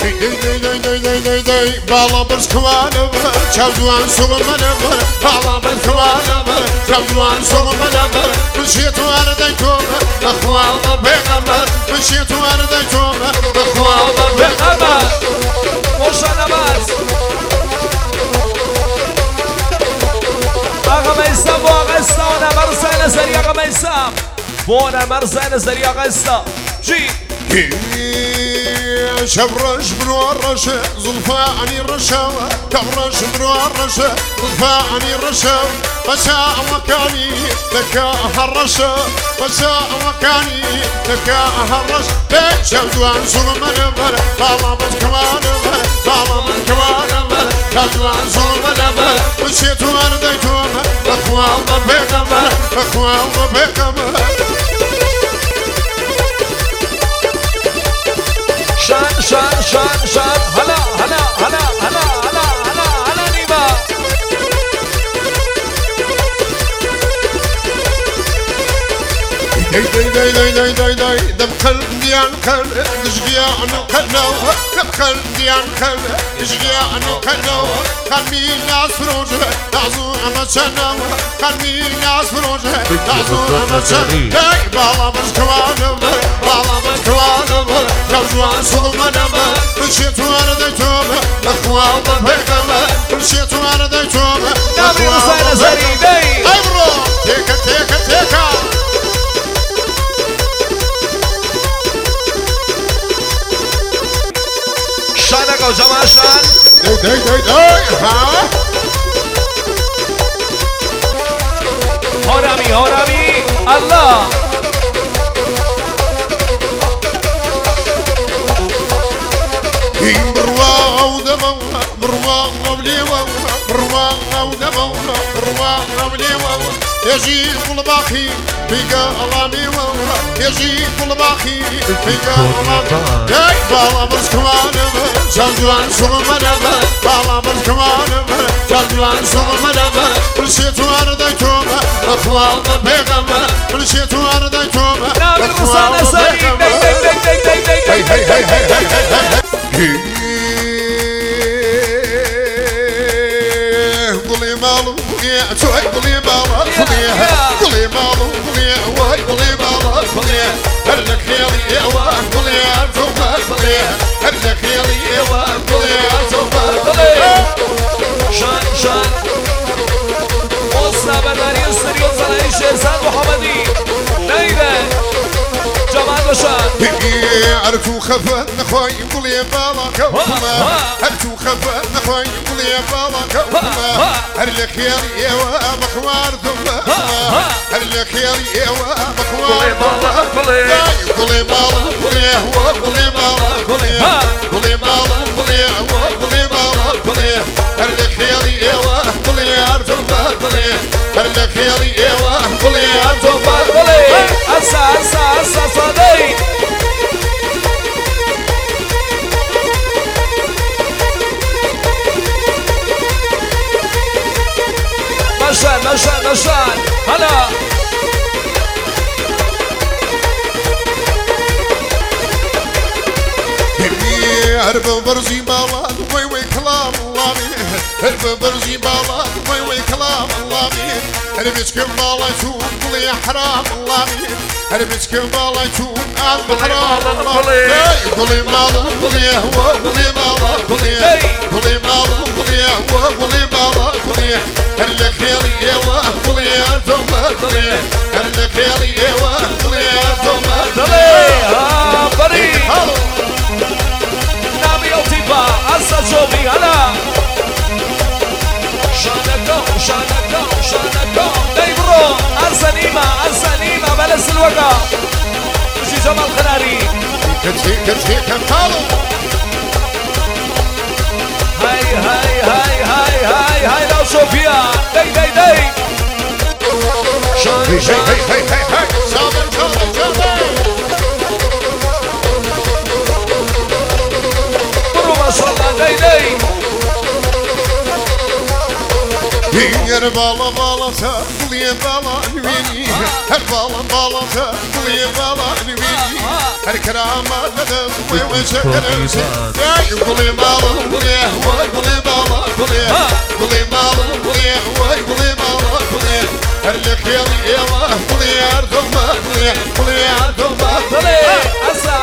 بالا برسكوانم شابدوان سوغمنم بالا برسكوانم شابدوان سوغمنم مشيت وارديتم اخوال بيغمر مشيت وارديتم اخوال بيغمر وشانا باز آقا میسم و آقا استانا مرزا نظری آقا میسم بونا مرزا نظری آقا استا جی شبرش بنورش زلفاني الرشاوة كبرش بنورش زلفاني الرشاوة بشاء مكاني لك هالرشا بشاء مكاني لك هالرش شبدوان سلمان بل بالا بسكوان بل بالا بسكوان بل شبدوان سلمان بل مشيت وارديتم اخوال ضبيك بل اخوال ضبيك بل شان شان شان شان هلا هلا هلا هلا هلا هلا هلا نيبا داي دم قلبي عن قلب نشقيا عن قلب دم قلبي عن قلب نشقيا عن قلب قلبي ناس فروجه تعزو أما شنو قلبي ناس فروجه تعزو أما شنو داي بالا بسكوانم بالا بسكوانم جوزوان سلمانم مشيت وارديتم اخوال ضبيكم مشيت وارديتم نابي رسالة زري داي ايبرو تيكا تيكا تيكا شانك وجماعة شان داي ها هرمي هرمي الله بروا ودمو بروا وبليوا بروا ودمو بروا وبليوا يجي كل باخي بيقى الله يجي كل باخي بيقى الله داي بالا برسكوانم شابدوان سلمانم بالا برسكوانم شابدوان سلمانم مشيت وارديتم اخوال ضبيكم مشيت وارديتم نابي رسالة زري داي هي قولي مالو يا توي قولي مالو قولي مالو قولي واي قولي مالو قولي هلك يا يا واي قولي عزوبة قولي هلك يا واي قولي عزوبة قولي شان شان وصنا برداري السريو صلاحي شيرزاد محمدي نايبة جمال وشان عرفتو خفت نخوي قولي بالا كوما عرفتو خفت نخوي قولي بالا كوما هلك يا واي مخوار ثم هلك يا واي مخوار قولي بالا قولي هو قولي بالا قولي قولي بالا قولي هو قولي بالا قولي هلك يا واي قولي عرفتو قولي هلك يا واي قولي عرفتو قولي أسا صدي نشان هلا هرب برزي بالاد وي كلام الله هرب برزي بالاد وي كلام الله هربتك بالله يتوب قولي حرام الله هربتك بالله يتوب حرام الله قولي مالو قولي هو قولي مالو قولي مالو قولي هو قولي مالو قولي هلك يا واه قولي انتم قولي هلك يا واه قولي انتم قولي بريء نامي الطيبة أسا جوبي هلا شانكو دايبرو أرسنيمة بلس الوقع مشي جمال خناري كتير كالو هاي لو صوفيا داي هاي صابر برو ما شاء الله داي يا بالا بالا تقولي بالا نويني بالا بالا تقولي بالا نويني الكرامة ندم وشكر قولي بالا قولي قولي بالا قولي بالا قولي بالا قولي الخير يا قولي ارض قولي ارض قولي أسا